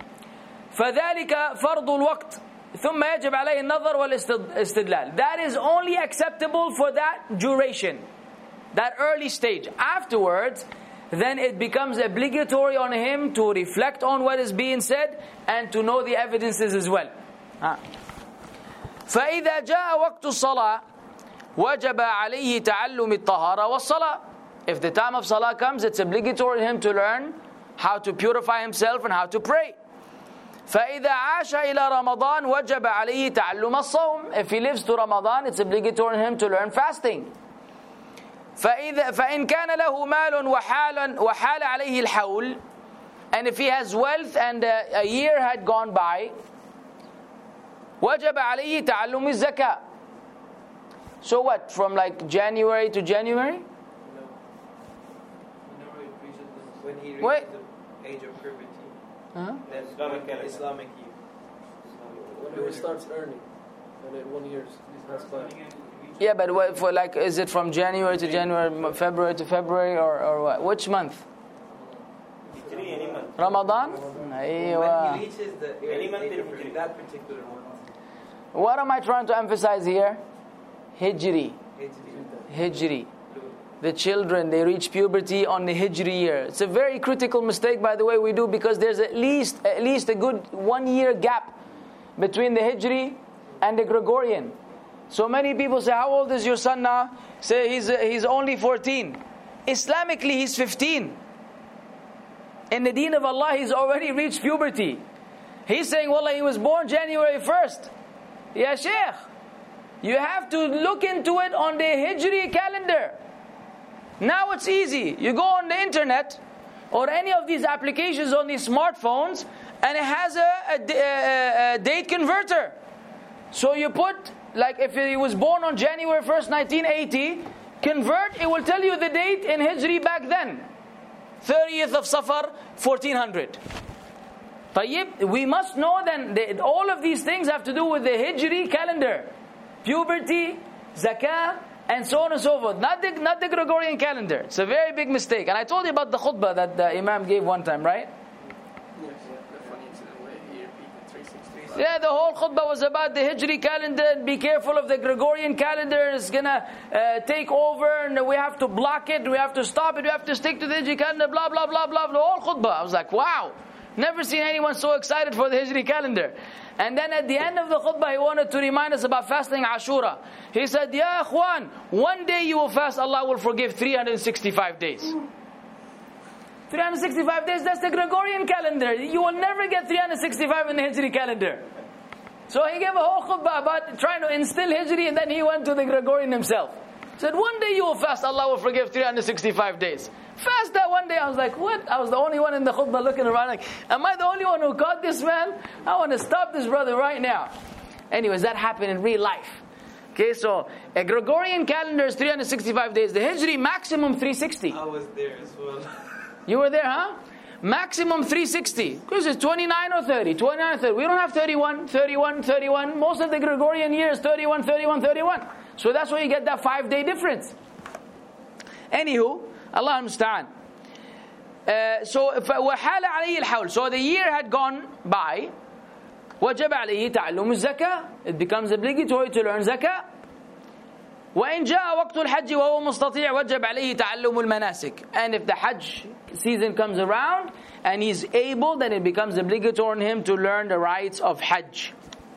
فذلك فرض الوقت ثم يجب عليه النظر والاستدلال. That is only acceptable for that duration, that early stage. Afterwards, then it becomes obligatory on him to reflect on what is being said and to know the evidences as well. Ah. فإذا جاء وقت الصلاة وجب عليه تعلم الطهارة والصلاة. If the time of salah comes, it's obligatory on him to learn how to purify himself and how to pray. فإذا عاش إلى رمضان وجب عليه تعلم الصوم. If he lives to Ramadan, it's obligatory on him to learn fasting. فإذا فإن كان له مال وحال وحال عليه الحول, and if he has wealth and a, a year had gone by, وجب عليه تعلم الزكاة. So what? From like January to January? No. Whenever it reaches the, when he reaches Wait. the age of puberty, Uh-huh. then Islamic calendar. Islamic year. Whenever he starts earning, and in one year, that's fine. Yeah, but what, for like, is it from January to January, February to February, or, or what? Which month? Hijri, any month. Ramadan? When Aywa. he reaches the Any age month in of Hijri. that particular month, What am I trying to emphasize here? Hijri. age Hijri. The children, they reach puberty on the Hijri year. It's a very critical mistake, by the way, we do, because there's at least at least a good one year gap between the Hijri and the Gregorian. So many people say, how old is your son now? Say he's uh, he's only fourteen. Islamically, he's fifteen. In the deen of Allah, he's already reached puberty. He's saying, wallah, he was born January first. Ya Sheikh, you have to look into it on the Hijri calendar. Now it's easy. You go on the internet or any of these applications on these smartphones, and it has a, a, a, a date converter. So you put, like if he was born on January first, nineteen eighty, convert, it will tell you the date in Hijri back then. thirtieth of Safar, fourteen hundred. Tayyib, we must know then that all of these things have to do with the Hijri calendar. Puberty, zakah, and so on and so forth. Not the, not the Gregorian calendar. It's a very big mistake. And I told you about the khutbah that the Imam gave one time, right? Yeah, the whole khutbah was about the Hijri calendar. Be careful of the Gregorian calendar. It's going to uh, take over and we have to block it. We have to stop it. We have to stick to the Hijri calendar. Blah, blah, blah, blah. The whole khutbah. I was like, wow. Never seen anyone so excited for the Hijri calendar. And then at the end of the khutbah, he wanted to remind us about fasting Ashura. He said, Ya Ikhwan, one day you will fast, Allah will forgive three hundred sixty-five days. three hundred sixty-five days, that's the Gregorian calendar. You will never get three hundred sixty-five in the Hijri calendar. So he gave a whole khutbah about trying to instill Hijri, and then he went to the Gregorian himself. He said, one day you will fast, Allah will forgive three hundred sixty-five days. Fast that one day. I was like, what? I was the only one in the khutbah looking around like, am I the only one who caught this man? I want to stop this brother right now. Anyways, that happened in real life. Okay, so a Gregorian calendar is three hundred sixty-five days. The Hijri maximum three hundred sixty. I was there as well. You were there, huh? Maximum three hundred sixty. Because it's twenty-nine or thirty. twenty-nine or thirty. We don't have thirty-one, thirty-one, thirty-one. Most of the Gregorian years, thirty-one, thirty-one, thirty-one. So that's why you get that five day difference. Anywho, Allah al-Musta'an. Uh, so, وَحَالَ عَلَيْهِ الْحَوْلِ. So the year had gone by. وَجَبَ عَلَيْهِ تَعَلُّمُ الزَّكَاةِ. It becomes obligatory to learn zakah. وَإِنْ جَاءَ وَقْتُ الْحَجِّ وَهُوَ مُسْتَطِيعٌ وَجَبَ عَلَيْهِ تَعَلُّمُ الْمَنَاسِكِ. And if the Hajj season comes around and he's able, then it becomes obligatory on him to learn the rites of Hajj.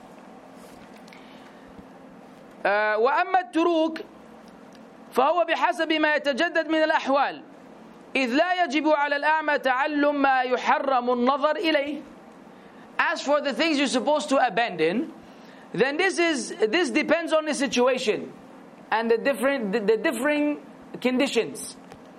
Uh, وَأَمَّا التُّرُوكِ فهو بحسب ما يتجدد من الأحوال إذ لا يجب على الأعمى تعلم ما يحرم النظر إليه. As for the things you're supposed to abandon, then this is this depends on the situation and the different the, the differing conditions.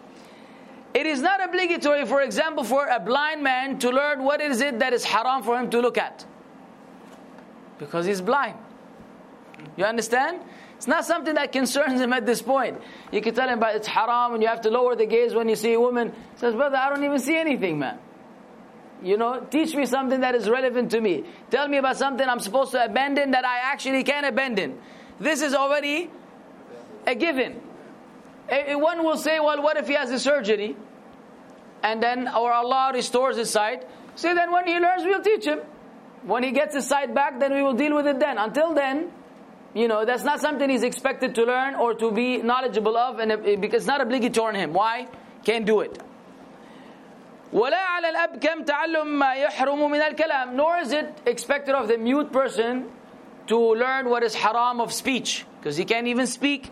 It is not obligatory, for example, for a blind man to learn what is it that is haram for him to look at, because he's blind. You understand? It's not something that concerns him at this point. You can tell him, but it's haram and you have to lower the gaze when you see a woman. He says, brother, I don't even see anything, man. You know, teach me something that is relevant to me. Tell me about something I'm supposed to abandon that I actually can abandon. This is already a given. One will say, well, what if he has a surgery? And then, or Allah restores his sight. Say, then when he learns, we'll teach him. When he gets his sight back, then we will deal with it then. Until then, you know, that's not something he's expected to learn or to be knowledgeable of, and it, because it's not obligatory on him. Why? Can't do it. وَلَا عَلَى الْأَبْ كَمْ تَعَلُّمْ مَا يَحْرُمُ مِنَ الْكَلَامِ. Nor is it expected of the mute person to learn what is haram of speech, because he can't even speak.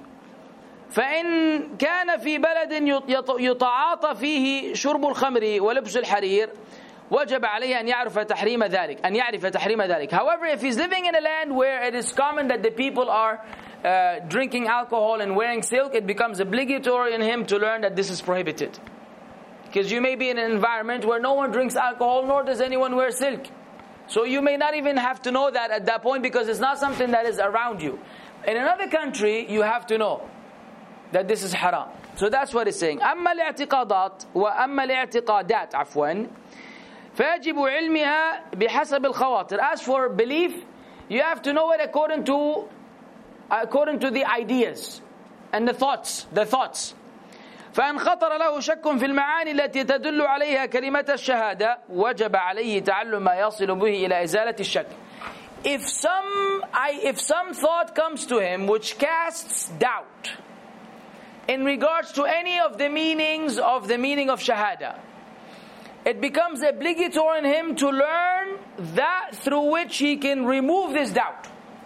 فَإِنْ كَانَ فِي بَلَدٍ يُتَعَاطَ فِيهِ شُرْبُ الْخَمْرِ وَلِبْسُ الْحَرِيرِ وجب عليه أن يعرف تحريم ذلك أن يعرف تحريم ذلك. However, if he's living in a land where it is common that the people are uh, drinking alcohol and wearing silk, it becomes obligatory on him to learn that this is prohibited. Because you may be in an environment where no one drinks alcohol, nor does anyone wear silk. So you may not even have to know that at that point, because it's not something that is around you. In another country, you have to know that this is haram. So that's what it's saying. أما الاعتقادات وأما الاعتقادات عفوا فيجب علمها بحسب الخواطر. As for belief, you have to know it according to according to the ideas and the thoughts, the thoughts. فإن خطر له شك في المعاني التي تدل عليها كلمة الشهادة وجب عليه تعلم ما يصل به إلى إزالة الشك. If some I, if some thought comes to him which casts doubt in regards to any of the meanings of the meaning of shahada, it becomes obligatory on him to learn that through which he can remove this doubt.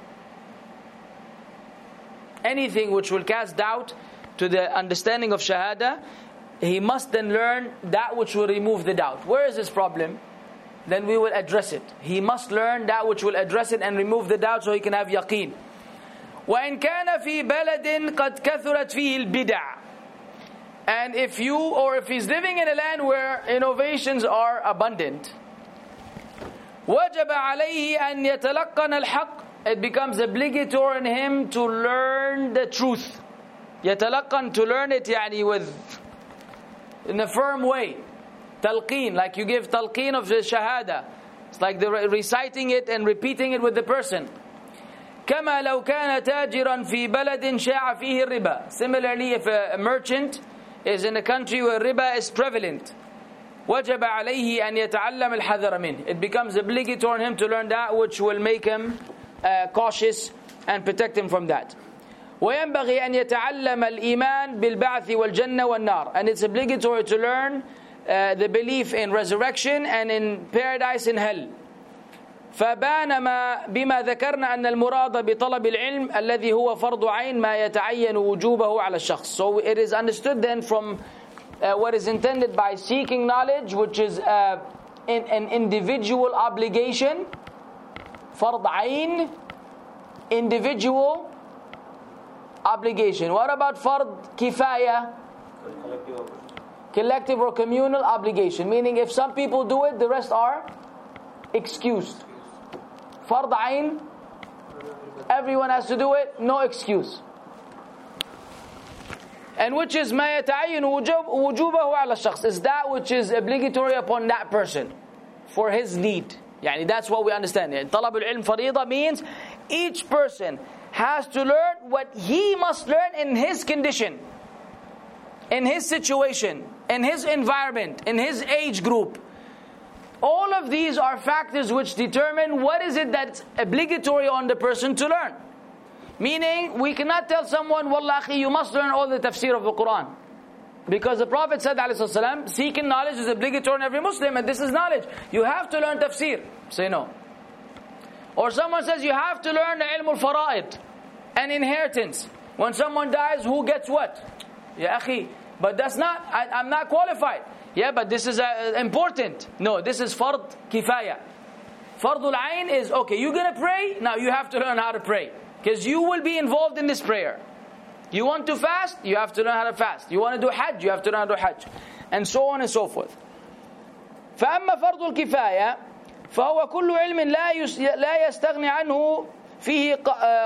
Anything which will cast doubt to the understanding of shahada, he must then learn that which will remove the doubt. Where is this problem? Then we will address it. He must learn that which will address it and remove the doubt so he can have yaqeen. وَإِنْ كَانَ فِي بَلَدٍ قَدْ كَثُرَتْ فِيهِ الْبِدَعِ. And if you, or if he's living in a land where innovations are abundant, وَجَبَ عَلَيْهِ أَنْ يَتَلَقَّنَ الْحَقِّ, it becomes obligatory on him to learn the truth. يَتَلَقَّن, to learn it يعني with, in a firm way. Talqeen, like you give talqeen of the shahada. It's like the reciting it and repeating it with the person. كَمَا لَوْ كَانَ تَاجِرًا فِي بَلَدٍ شَاعَ فِيهِ الرِّبَى. Similarly, if a merchant is in a country where riba is prevalent, وَجَبَ عَلَيْهِ أَنْ يَتَعَلَّمَ الْحَذَرَ مِنْهِ, it becomes obligatory on him to learn that which will make him uh, cautious and protect him from that. وَيَنْبَغِي أَنْ يَتَعَلَّمَ الْإِيمَانِ بِالْبَعْثِ وَالْجَنَّةِ وَالنَّارِ, and it's obligatory to learn uh, the belief in resurrection and in paradise and hell. فبان ما بما ذكرنا أن المراد بطلب العلم الذي هو فرض عين ما يتعين وجوبه على الشخص. So it is understood then from uh, what is intended by seeking knowledge, which is uh, in, an individual obligation, فرض عين, individual obligation. What about فرض كفاية? Collective or communal obligation, meaning if some people do it, the rest are excused. Fard ayn, everyone has to do it, no excuse. And which is ما يتعين وجوبه على الشخص, is that which is obligatory upon that person for his need. يعني that's what we understand. يعني طلب العلم فريضة means each person has to learn what he must learn in his condition, in his situation, in his environment, in his age group. All of these are factors which determine what is it that's obligatory on the person to learn. Meaning, we cannot tell someone, Wallahi, you must learn all the tafsir of the Quran. Because the Prophet said, ﷺ, seeking knowledge is obligatory on every Muslim, and this is knowledge. You have to learn tafsir. Say no. Or someone says, you have to learn the ilm al-fara'id, and inheritance. When someone dies, who gets what? Ya akhi, but that's not, I, I'm not qualified. Yeah, but this is uh, important. No, this is fard kifaya. Fardul ayn is, okay, you're going to pray, now you have to learn how to pray. Because you will be involved in this prayer. You want to fast, you have to learn how to fast. You want to do hajj, you have to learn how to do hajj. And so on and so forth. فأما فرض الكفاية فهو كل علم لا لا يستغني عنه فيه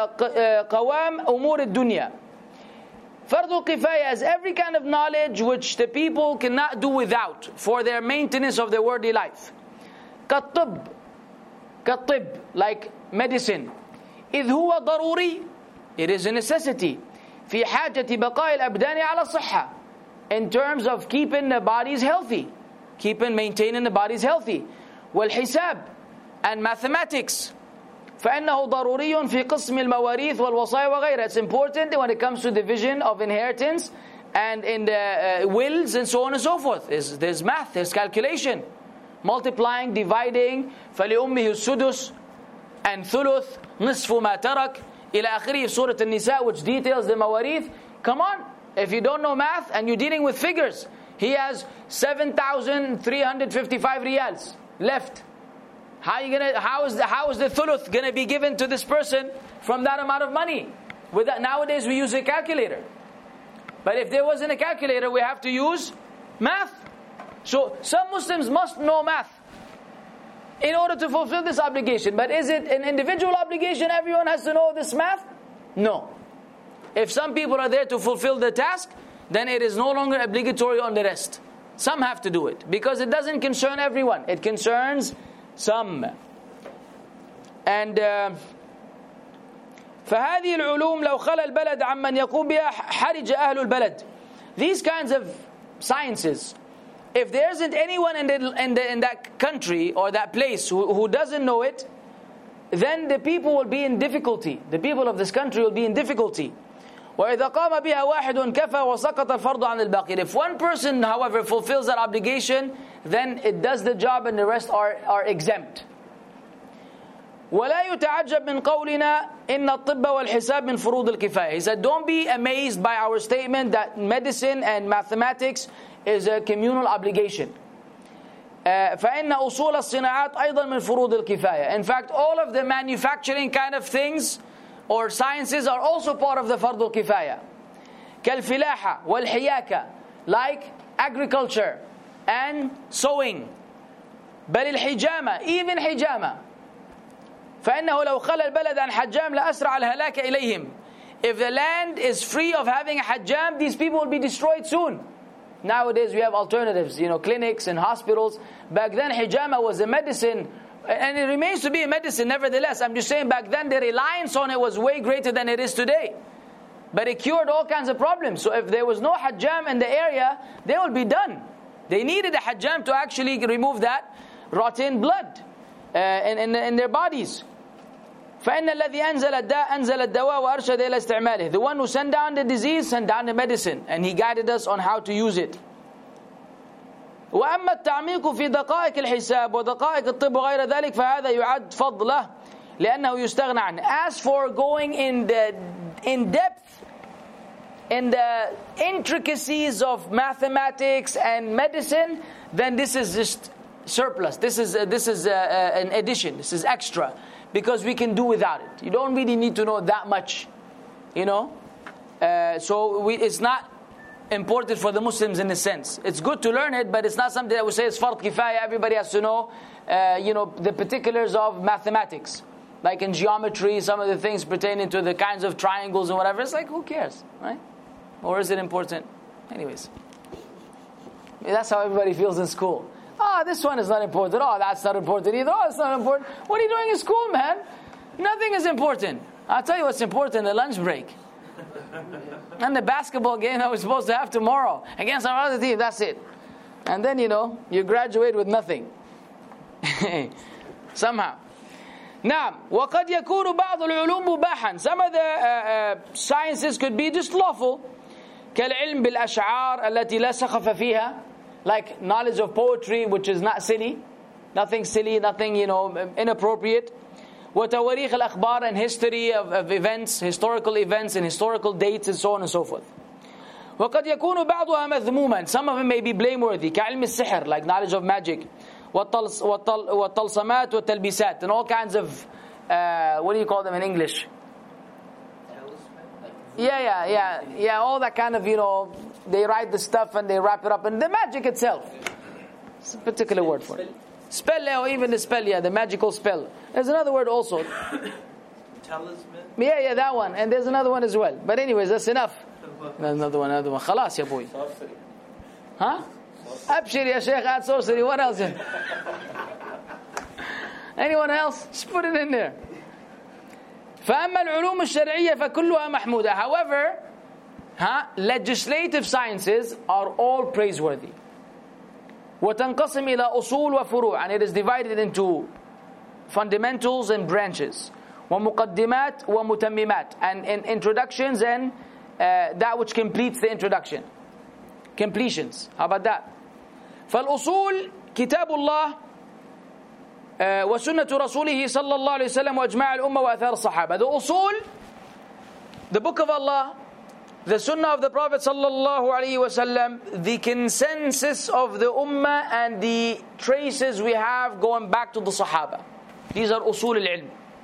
قوام أمور الدنيا. Fardul Kifaya is every kind of knowledge which the people cannot do without for their maintenance of their worldly life. كالطب, كالطب, like medicine. إذ هو ضروري, it is a necessity. في حاجة بقاء الأبدان على الصحة, in terms of keeping the bodies healthy, keeping, maintaining the bodies healthy. والحساب, and mathematics. فإنه ضروري في قسم المواريث والوصايا وغيرها. It's important when it comes to division of inheritance and in the uh, wills and so on and so forth. There's, there's math, there's calculation. Multiplying, dividing. فلأمه السدس and ثلث نصف ما ترك إلى آخره. Surah An-Nisa, which details the mawarith. Come on, if you don't know math and you're dealing with figures, he has seven thousand three hundred fifty-five riyals left. How are you gonna? How is the how is the thuluth gonna be given to this person from that amount of money? With that, nowadays we use a calculator, but if there wasn't a calculator, we have to use math. So some Muslims must know math in order to fulfill this obligation. But is it an individual obligation? Everyone has to know this math? No. If some people are there to fulfill the task, then it is no longer obligatory on the rest. Some have to do it because it doesn't concern everyone. It concerns some. And uh, فهذه العلوم لو خلى البلد عمن يقوم بها حرج أهل البلد. These kinds of sciences, if there isn't anyone in, the, in, the, in that country or that place who, who doesn't know it, then the people will be in difficulty. The people of this country will be in difficulty. وإذا قام بها واحد كفى وسقط الفرض عن الباقي. If one person, however, fulfills that obligation, then it does the job and the rest are, are exempt. ولا يتعجب من قولنا إن الطب والحساب من فروض الكفاية. He said, don't be amazed by our statement that medicine and mathematics is a communal obligation. Uh, فإن أصول الصناعات أيضا من فروض الكفاية. In fact, all of the manufacturing kind of things or sciences are also part of the fardul kifaya. كالفلاحة والحياكة, like agriculture and sowing. بل الحجامة, even حجامة. فإنه لو خلى البلد عن حجام لأسرع الهلاك إليهم. If the land is free of having a hajjam, these people will be destroyed soon. Nowadays we have alternatives, you know, clinics and hospitals. Back then hijama was a medicine, and it remains to be a medicine nevertheless. I'm just saying back then the reliance on it was way greater than it is today. But it cured all kinds of problems. So if there was no hajjam in the area, they will be done. They needed a hajjam to actually remove that rotten blood uh, in, in, in their bodies. فإن الذي أنزل الداء أنزل الدواء وأرشد إلى استعماله. The one who sent down the disease sent down the medicine, and he guided us on how to use it. وأما التعميق في دقائق الحساب ودقائق الطب وغير ذلك فهذا يعد فضله لأنه يستغنى عنه. As for going in the in depth in the intricacies of mathematics and medicine, then this is just surplus. This is uh, this is uh, uh, an addition. This is extra. Because we can do without it. You don't really need to know that much, you know. Uh, so we, it's not important for the Muslims in a sense. It's good to learn it, but it's not something that we say is fard kifaya. Everybody has to know, uh, you know, the particulars of mathematics. Like in geometry, some of the things pertaining to the kinds of triangles and whatever. It's like, who cares, right? Or is it important? Anyways, that's how everybody feels in school. Oh, this one is not important. Oh, that's not important either. Oh, it's not important. What are you doing in school, man? Nothing is important. I'll tell you what's important, the lunch break. And the basketball game that we're supposed to have tomorrow against our other team, that's it. And then, you know, you graduate with nothing. Somehow. Now, وَقَدْ يَكُونُ بَعْضُ الْعُلُومُ مُبَاحًا. Some of the uh, uh, sciences could be just lawful. كَالْعِلْمِ بِالْأَشْعَارِ الَّتِي لَا سَخَفَ فِيهَا. Like knowledge of poetry, which is not silly, nothing silly, nothing, you know, inappropriate. وتواريخ الأخبار, and history of, of events, historical events and historical dates and so on and so forth. وقد يكون بعضها مذموما. Some of them may be blameworthy. كعلم السحر, like knowledge of magic. والطلس والطل والطلسمات والتلبيسات, and all kinds of uh, what do you call them in English? Yeah, yeah, yeah, yeah. All that kind of, you know, they write the stuff and they wrap it up, and the magic itself. It's a particular word for it. Spell, or even the spell, yeah, the magical spell. There's another word also. Talisman. Yeah, yeah, that one. And there's another one as well. But anyways, that's enough. There's another one, another one. Khalas, ya boy. Sorcery. Huh? Abshir, ya Sheikh, add sorcery. What else? Anyone else? Just put it in there. فأما العلوم الشرعية فكلها محمودة. However, huh, legislative sciences are all praiseworthy. وتنقسم إلى أصول وفروع, and it is divided into fundamentals and branches. ومقدمات ومتممات, and in introductions and uh, that which completes the introduction. Completions. How about that? فالأصول كتاب الله وسنة رسوله صلى الله عليه وسلم وإجماع الأمة وأثار الصحابة. The usul, the book of Allah, the sunnah of the Prophet صلى الله عليه وسلم, the consensus of the ummah, and the traces we have going back to the Sahaba. These are usul al-ilm.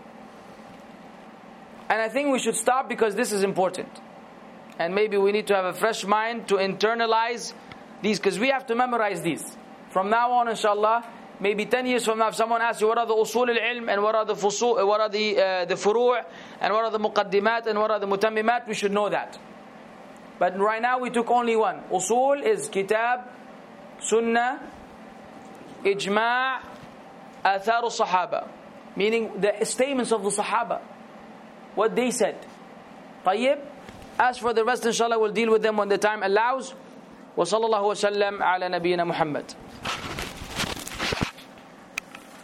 And I think we should stop because this is important. And maybe we need to have a fresh mind to internalize these, because we have to memorize these. From now on, inshallah, maybe ten years from now, if someone asks you what are the usul al-ilm and what are the fusul, what are the uh, the furu' and what are the muqaddimat and what are the mutammimat, we should know that. But right now we took only one. Usul is kitab, sunnah, ijma', athar al-sahaba, meaning the statements of the sahaba, what they said. طيب. As for the rest, inshallah, we'll deal with them when the time allows. وصلى الله وسلم على نبينا محمد.